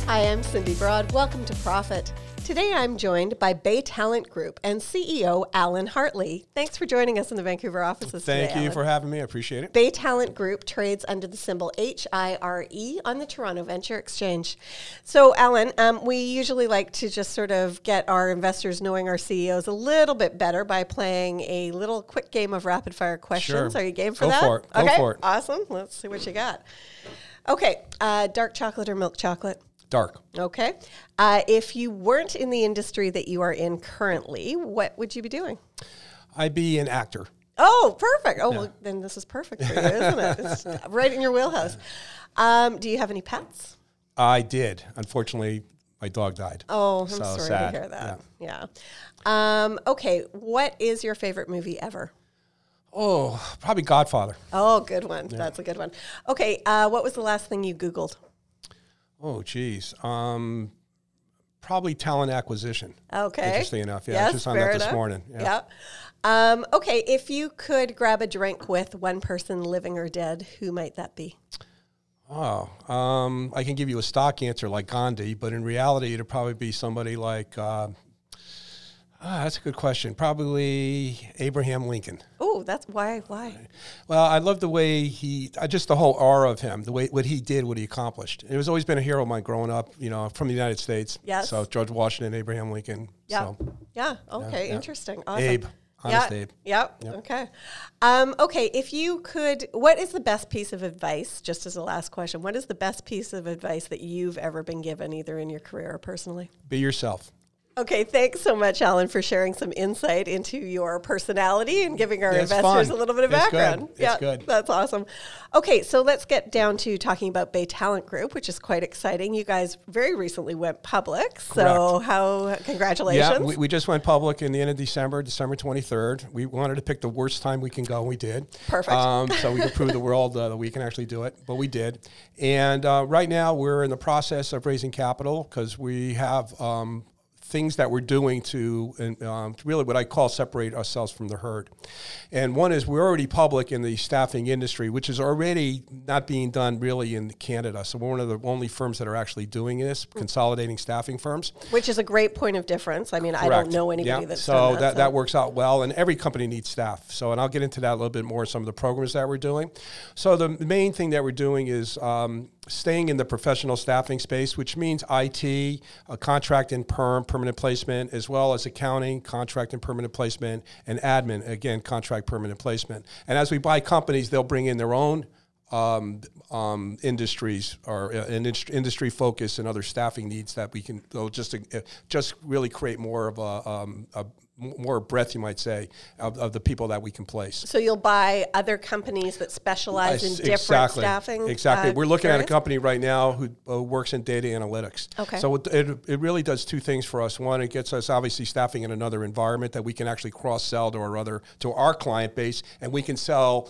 Hi, I'm Cindy Broad. Welcome to Profit. Today I'm joined by Bay Talent Group and CEO Alan Hartley. Thanks for joining us in the Vancouver offices today, Thank you for having me. I appreciate it. Bay Talent Group trades under the symbol HIRE on the Toronto Venture Exchange. So, Alan, we usually like to just sort of get our investors knowing our CEOs a little bit better by playing a little quick game of rapid fire questions. Sure. Are you game for Go that? for it. Go Okay, for it. awesome. Let's see what you got. Okay, dark chocolate or milk chocolate? Dark. Okay. If you weren't in the industry that you are in currently, what would you be doing? I'd be an actor. Oh, perfect. Oh, well, then this is perfect for you, isn't it? It's right in your wheelhouse. Do you have any pets? I did. Unfortunately, my dog died. Oh, I'm So sorry sad. to hear that. Yeah. Okay. What is your favorite movie ever? Oh, probably Godfather. Oh, good one. That's a good one. Okay. What was the last thing you Googled? Oh, geez. Probably talent acquisition. Okay. Interesting enough. Yeah, Yes, just on fair that this enough. morning. Yeah. Okay. If you could grab a drink with one person, living or dead, who might that be? Oh, I can give you a stock answer like Gandhi, but in reality, it'd probably be somebody like, that's a good question. Probably Abraham Lincoln. Oh, that's why? Well, I love the way just the whole aura of him, the way what he did, what he accomplished. It was always been a hero of mine growing up, from the United States. Yes. So George Washington, Abraham Lincoln. Yeah. So, Yeah. Okay. yeah. Interesting. Awesome. Abe. Honest Abe. Yep. Okay. Okay. If you could, what is the best piece of advice, just as a last question, what is the best piece of advice that you've ever been given, either in your career or personally? Be yourself. Okay, thanks so much, Alan, for sharing some insight into your personality and giving our It's investors fun. a little bit of It's background. good. It's good. That's awesome. Okay, so let's get down to talking about Bay Talent Group, which is quite exciting. You guys very recently went public, so congratulations. Yeah, we just went public in the end of December 23rd. We wanted to pick the worst time we can go, and we did. Perfect. So we could prove the world that we can actually do it, but we did. And right now we're in the process of raising capital because we have things that we're doing to really what I call separate ourselves from the herd. And one is we're already public in the staffing industry, which is already not being done really in Canada. So we're one of the only firms that are actually doing this, consolidating staffing firms. Which is a great point of difference. I mean, I don't know anybody that's done so that. that works out well, and every company needs staff. So, and I'll get into that a little bit more, some of the programs that we're doing. So the main thing that we're doing is staying in the professional staffing space, which means IT, contract and permanent placement, as well as accounting, contract and permanent placement, and admin, again, contract, permanent placement. And as we buy companies, they'll bring in their own industries or industry focus and other staffing needs that we can just really create more of a more breadth, you might say, of the people that we can place. So you'll buy other companies that specialize in different staffing? Exactly. We're looking at a areas? company right now who works in data analytics. Okay. So it really does two things for us. One, it gets us obviously staffing in another environment that we can actually cross-sell to our client base, and we can sell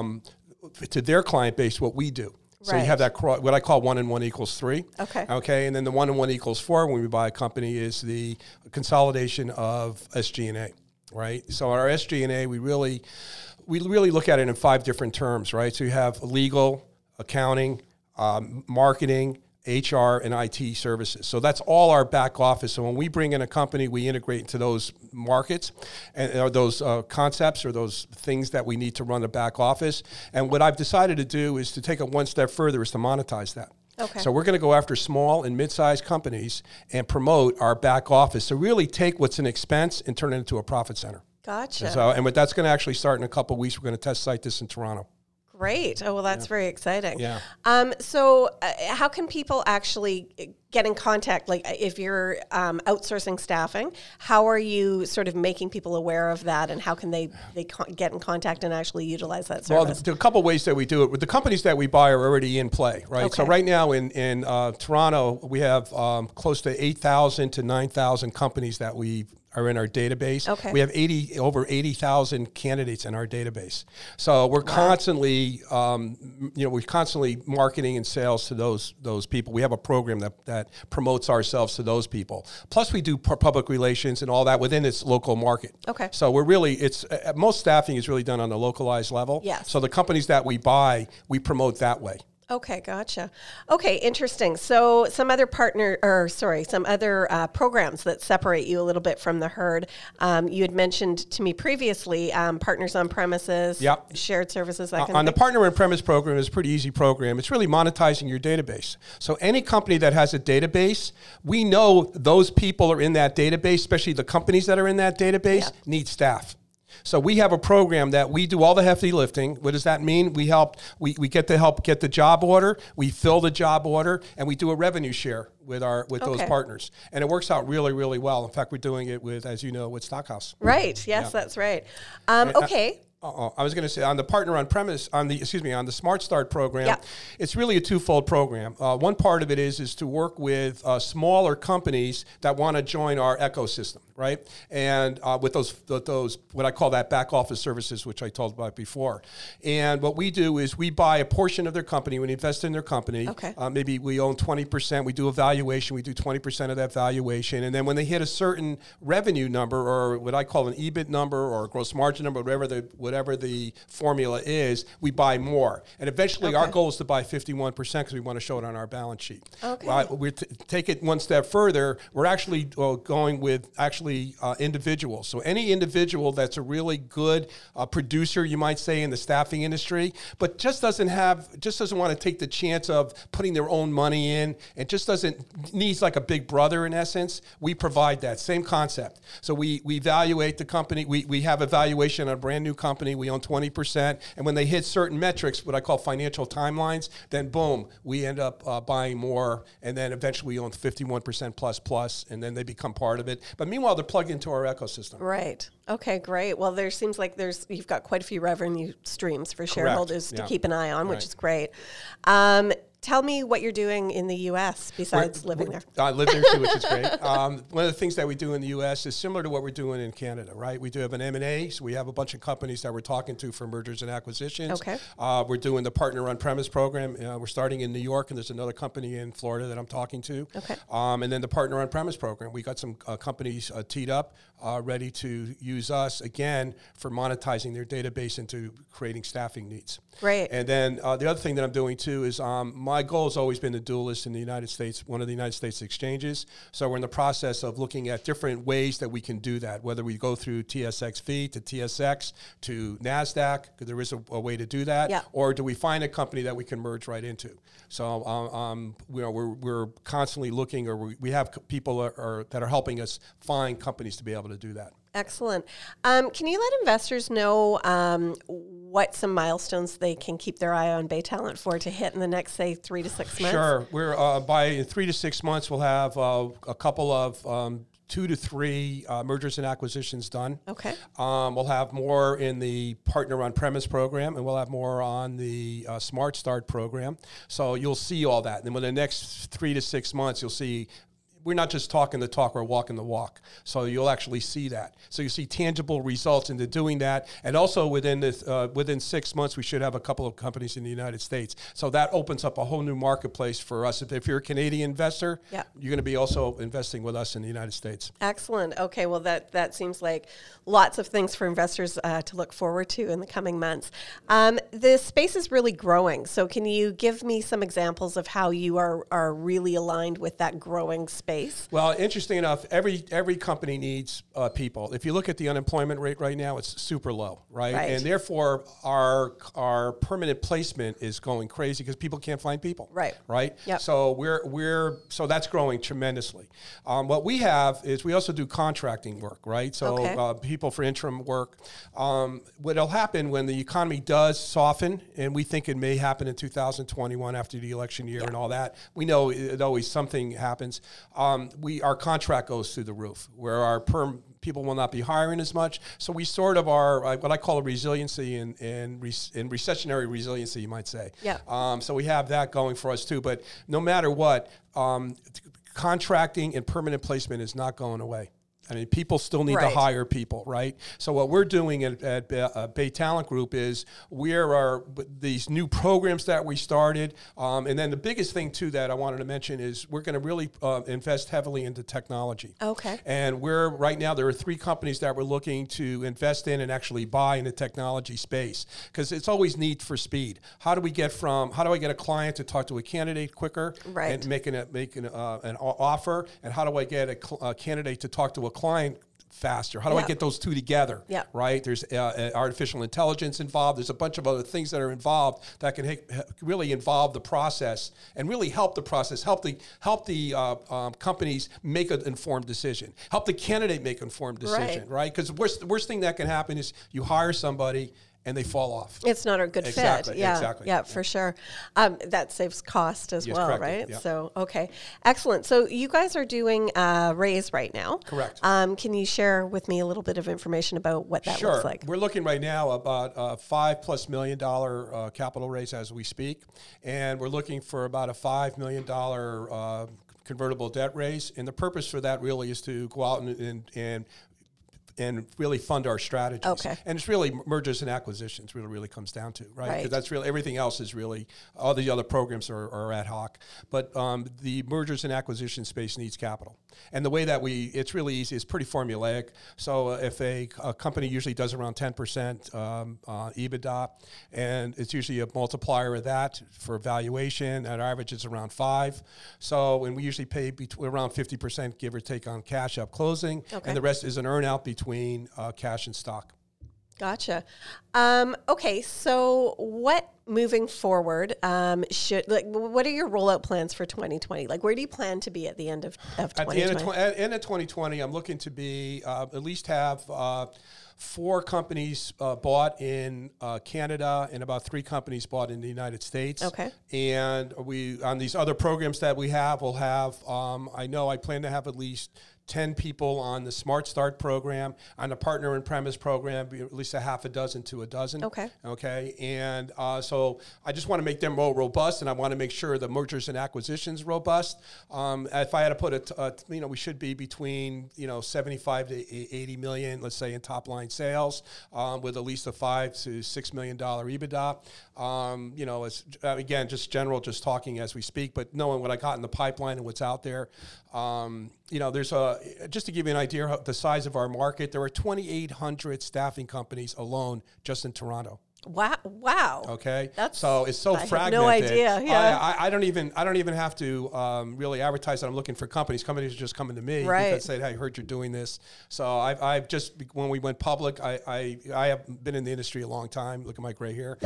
to their client base what we do. So you have that what I call 1 and 1 equals 3. Okay. And then the 1 and 1 equals 4 when we buy a company is the consolidation of SG&A, right? So our SG&A, we really look at it in 5 different terms, right? So you have legal, accounting, marketing, HR, and IT services. So that's all our back office. So when we bring in a company, we integrate into those markets and those concepts or those things that we need to run the back office. And what I've decided to do is to take it one step further is to monetize that. Okay. So we're going to go after small and mid-sized companies and promote our back office. So really take what's an expense and turn it into a profit center. Gotcha. And that's going to actually start in a couple of weeks. We're going to test site this in Toronto. Great. Oh, well, that's very exciting. Yeah. So how can people actually get in contact? Like if you're outsourcing staffing, how are you sort of making people aware of that, and how can they get in contact and actually utilize that service? Well, there are a couple of ways that we do it. With the companies that we buy are already in play, right? Okay. So right now in Toronto, we have close to 8,000 to 9,000 companies that we are in our database. Okay. We have over 80,000 candidates in our database. So we're constantly, we're constantly marketing and sales to those people. We have a program that promotes ourselves to those people. Plus, we do public relations and all that within its local market. Okay. So we're really, most staffing is really done on a localized level. Yes. So the companies that we buy, we promote that way. Okay, gotcha. Okay, interesting. So some other programs that separate you a little bit from the herd. You had mentioned to me previously, partners on premises, Yep. shared services, that kind On of the thing. partner on premise program is a pretty easy program. It's really monetizing your database. So any company that has a database, we know those people are in that database, especially the companies that are in that database, Yep. need staff. So we have a program that we do all the heavy lifting. What does that mean? We get to help get the job order, we fill the job order, and we do a revenue share with those partners. And it works out really, really well. In fact, we're doing it with, as you know, with Stockhouse. Right. Yes, that's right. Okay. I was going to say on the partner on premise on the Smart Start program, Yep. It's really a twofold program. One part of it is to work with smaller companies that want to join our ecosystem, right? And with those what I call that back office services, which I told about before. And what we do is we buy a portion of their company, we invest in their company. Okay. Maybe we own 20%. We do a valuation. We do 20% of that valuation, and then when they hit a certain revenue number, or what I call an EBIT number, or a gross margin number, whatever the formula is, we buy more. And eventually our goal is to buy 51% because we want to show it on our balance sheet. Okay. We take it one step further. We're actually going with individuals. So any individual that's a really good producer, you might say, in the staffing industry, but just doesn't want to take the chance of putting their own money in, and just needs like a big brother in essence, we provide that same concept. So we evaluate the company. We have a valuation on a brand new company. We own 20%. And when they hit certain metrics, what I call financial timelines, then boom, we end up buying more. And then eventually we own 51% plus, and then they become part of it. But meanwhile, they're plugged into our ecosystem. Right. Okay, great. Well, there seems like you've got quite a few revenue streams for shareholders to keep an eye on, which is great. Tell me what you're doing in the U.S. besides living there. I live there too, which is great. One of the things that we do in the U.S. is similar to what we're doing in Canada, right? We do have an M&A, so we have a bunch of companies that we're talking to for mergers and acquisitions. Okay. We're doing the partner on premise program. We're starting in New York, and there's another company in Florida that I'm talking to. Okay. And then the partner on premise program. We got some companies teed up, ready to use us again for monetizing their database into creating staffing needs. Great. And then the other thing that I'm doing too is my goal has always been to dual list in the United States, one of the United States exchanges. So we're in the process of looking at different ways that we can do that, whether we go through TSXV to TSX to NASDAQ, because there is a way to do that, or do we find a company that we can merge right into? So we're constantly looking, or we have people that are helping us find companies to be able to do that. Excellent. Can you let investors know what some milestones they can keep their eye on Bay Talent for to hit in the next, say, 3 to 6 months? Sure. We're by 3 to 6 months, we'll have a couple of 2 to 3 mergers and acquisitions done. Okay. We'll have more in the partner on premise program, and we'll have more on the Smart Start program. So you'll see all that. And within the next 3 to 6 months, you'll see. We're not just talking the talk, we're walking the walk. So you'll actually see that. So you see tangible results into doing that. And also within 6 months, we should have a couple of companies in the United States. So that opens up a whole new marketplace for us. If you're a Canadian investor, you're going to be also investing with us in the United States. Excellent. Okay, well, that seems like lots of things for investors to look forward to in the coming months. The space is really growing. So can you give me some examples of how you are really aligned with that growing space? Well, interesting enough, every company needs people. If you look at the unemployment rate right now, it's super low, right? And therefore, our permanent placement is going crazy because people can't find people, right? Yep. So so that's growing tremendously. What we have is we also do contracting work, right? So people for interim work. What'll happen when the economy does soften, and we think it may happen in 2021 after the election year and all that. We know it always something happens. Our contract goes through the roof, where our perm people will not be hiring as much. So we sort of are what I call a resiliency and recessionary resiliency, you might say. Yeah. So we have that going for us too. But no matter what, contracting and permanent placement is not going away. I mean, people still need to hire people, right? So what we're doing at Bay Talent Group is these new programs that we started, and then the biggest thing too that I wanted to mention is we're going to really invest heavily into technology. Okay. And right now there are 3 companies that we're looking to invest in and actually buy in the technology space, because it's always need for speed. How do I get a client to talk to a candidate quicker and make an offer, and how do I get a candidate to talk to a client faster? How do I get those two together? Yeah. Right? There's artificial intelligence involved. There's a bunch of other things that are involved that can really involve the process and really help the process, help the companies make an informed decision, help the candidate make an informed decision, right? Because the worst thing that can happen is you hire somebody and they fall off. It's not a good fit. Yeah, for sure. That saves cost as well, correct. right? Yeah. So, okay. Excellent. So you guys are doing a raise right now. Correct. Can you share with me a little bit of information about what that looks like? We're looking right now about a $5+ million capital raise as we speak, and we're looking for about a $5 million convertible debt raise. And the purpose for that really is to go out and really fund our strategies. Okay. And it's really mergers and acquisitions really comes down to, right? Because that's really, everything else is really, all the other programs are ad hoc. But the mergers and acquisition space needs capital. And the way that it's really easy, it's pretty formulaic. So if a company usually does around 10% EBITDA, and it's usually a multiplier of that for valuation, at average it's around 5. So, and we usually pay around 50%, give or take, on cash up closing, and the rest is an earn out between cash and stock. Gotcha. Okay, so what moving forward what are your rollout plans for 2020? Like, where do you plan to be at the end of 2020? At the end of 2020, I'm looking to be at least have 4 companies bought in Canada and about 3 companies bought in the United States. Okay. And on these other programs that we have, we'll have, I plan to have at least 10 people on the Smart Start program, on the Partner in Premise program, at least a half a dozen to a dozen. Okay. Okay. And so I just want to make them more robust, and I want to make sure the mergers and acquisitions robust. If I had to put we should be between 75 to 80 million, let's say, in top line sales, with at least a $5 to $6 million EBITDA. It's again just talking as we speak, but knowing what I got in the pipeline and what's out there. There's just to give you an idea of the size of our market, there are 2,800 staffing companies alone just in Toronto. Wow. Okay. So it's so fragmented. I have no idea. Yeah. I don't even have to really advertise that I'm looking for companies. Companies are just coming to me because they say, "Hey, I heard you're doing this." So I've just, when we went public, I have been in the industry a long time. Look at my gray hair.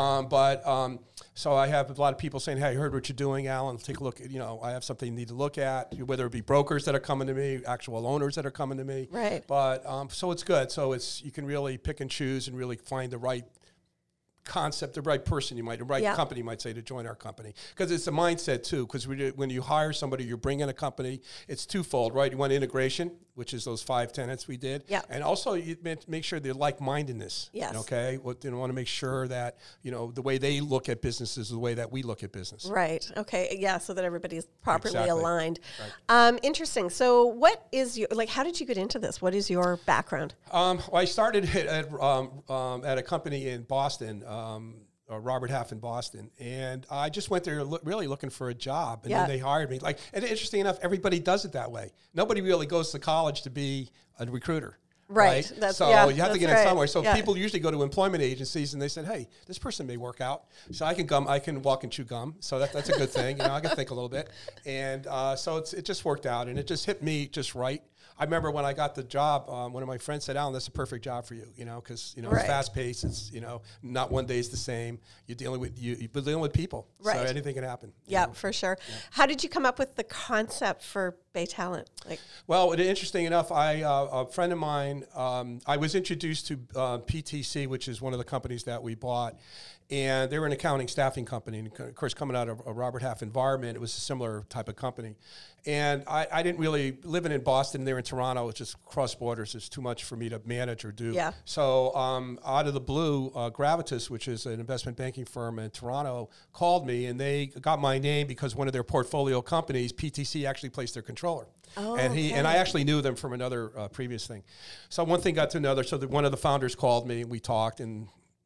So I have a lot of people saying, "Hey, I heard what you're doing, Alan. Take a look. I have something you need to look at." Whether it be brokers that are coming to me, actual owners that are coming to me. Right. But so it's good. So you can really pick and choose and really find the right concept, the right person company you might say to join our company, because it's a mindset too. Because when you hire somebody, you're bringing a company. It's twofold, right? You want integration, which is those 5 tenets we did, and also you make sure they're like-mindedness. Yes. Okay. Want to make sure that the way they look at business is the way that we look at business. Right. Okay. Yeah. So that everybody is properly aligned. Right. Interesting. So, what is how did you get into this? What is your background? I started at a company in Boston. Robert Half in Boston, and I just went there really looking for a job, and then they hired me. And interesting enough, everybody does it that way. Nobody really goes to college to be a recruiter. Right. You have to get in somewhere. So people usually go to employment agencies and they said, "Hey, this person may work out." So I can walk and chew gum. So that's a good thing. I can think a little bit. And so it just worked out, and it just hit me just right. I remember when I got the job, one of my friends said, "Alan, that's a perfect job for you, because it's fast paced. It's not one day is the same. You're dealing with people, so anything can happen." Yeah, for sure. Yeah. How did you come up with the concept for Bay Talent? Well, interesting enough, a friend of mine, I was introduced to PTC, which is one of the companies that we bought. and they were an accounting staffing company. And of course, coming out of a Robert Half environment, it was a similar type of company. And I didn't really, living in Boston, there in Toronto, it's just cross borders. It's too much for me to manage or do. Yeah. So out of the blue, Gravitas, which is an investment banking firm in Toronto, called me, and they got my name because one of their portfolio companies, PTC, actually placed their controller. Oh, And I actually knew them from another previous thing. So one thing got to another. So one of the founders called me, and we talked, and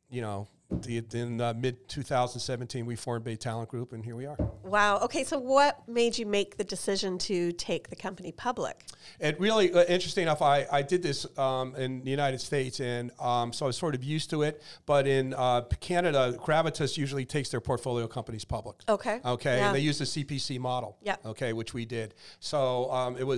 in mid 2017, we formed Bay Talent Group, and here we are. Wow. Okay, so what made you make the decision to take the company public? It really, interesting enough, I did this in the United States, and so I was sort of used to it. But in Canada, Gravitas usually takes their portfolio companies public. Okay. Okay, Yeah. and they use the CPC model. Yeah. Okay, which we did. So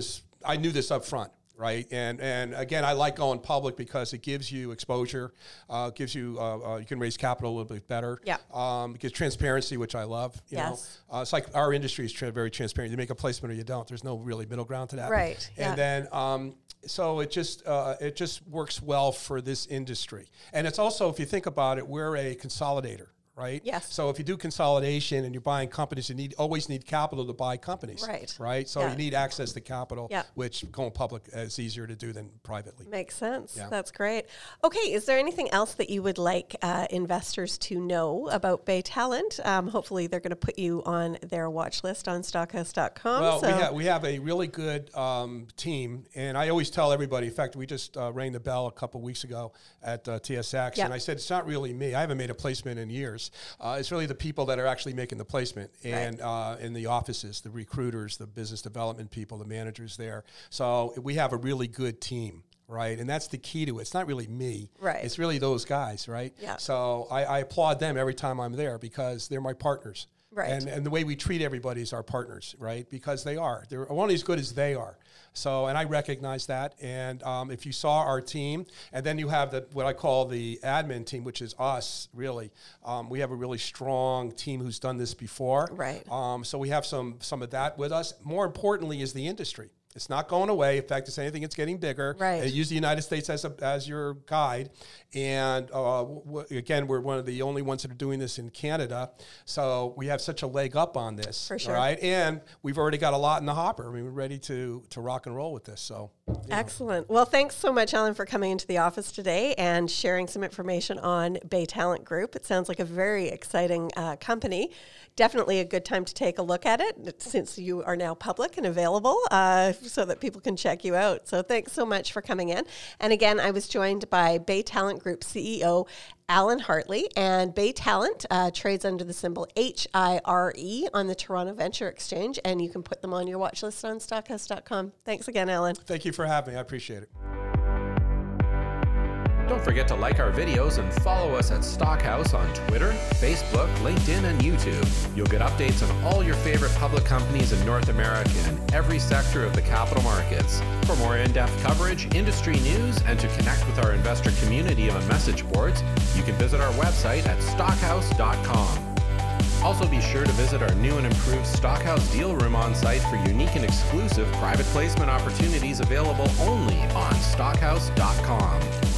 I knew this up front. Right, and again, I like going public because it gives you exposure, gives you you can raise capital a little bit better. Yeah. It gives transparency, which I love. You Yes. know, it's like our industry is very transparent. You make a placement or you don't. There's no really middle ground to that. Right, yeah. And then so it just works well for this industry, and it's also, if you think about it, we're a consolidator. Right. Yes. So if you do consolidation and you're buying companies, you always need capital to buy companies. Right. Right. So Yeah. you need access to capital, Yeah. which going public is easier to do than privately. Makes sense. Yeah. That's great. Okay, is there anything else that you would like investors to know about Bay Talent? Hopefully, they're going to put you on their watch list on stockhouse.com. Well, we have a really good team, and I always tell everybody. In fact, we just rang the bell a couple weeks ago at TSX, Yeah. and I said, it's not really me. I haven't made a placement in years. It's really the people that are actually making the placement, and in the offices, the recruiters, the business development people, the managers there. So we have a really good team. Right, and that's the key to it. It's not really me. Right. It's really those guys, right? Yeah. So I applaud them every time I'm there because they're my partners. Right. And the way we treat everybody is our partners, right? Because they are. They're only as good as they are. So, and I recognize that. And if you saw our team, and then you have what I call the admin team, which is us, really. We have a really strong team who's done this before. Right. So we have some of that with us. More importantly is the industry. It's not going away. In fact, if anything, it's getting bigger. Right. Use the United States as your guide. And again, we're one of the only ones that are doing this in Canada. So we have such a leg up on this. For sure. Right? And we've already got a lot in the hopper. I mean, we're ready to rock and roll with this. So Excellent. Well, thanks so much, Alan, for coming into the office today and sharing some information on Bay Talent Group. It sounds like a very exciting company. Definitely a good time to take a look at it since you are now public and available so that people can check you out. So thanks so much for coming in. And again, I was joined by Bay Talent Group CEO Alan Hartley, and Bay Talent trades under the symbol HIRE on the Toronto Venture Exchange, and you can put them on your watch list on stockhouse.com. Thanks again, Alan. Thank you for having me. I appreciate it. Don't forget to like our videos and follow us at Stockhouse on Twitter, Facebook, LinkedIn, and YouTube. You'll get updates on all your favorite public companies in North America and every sector of the capital markets. For more in-depth coverage, industry news, and to connect with our investor community on message boards, you can visit our website at stockhouse.com. Also be sure to visit our new and improved Stockhouse Deal Room on site for unique and exclusive private placement opportunities available only on stockhouse.com.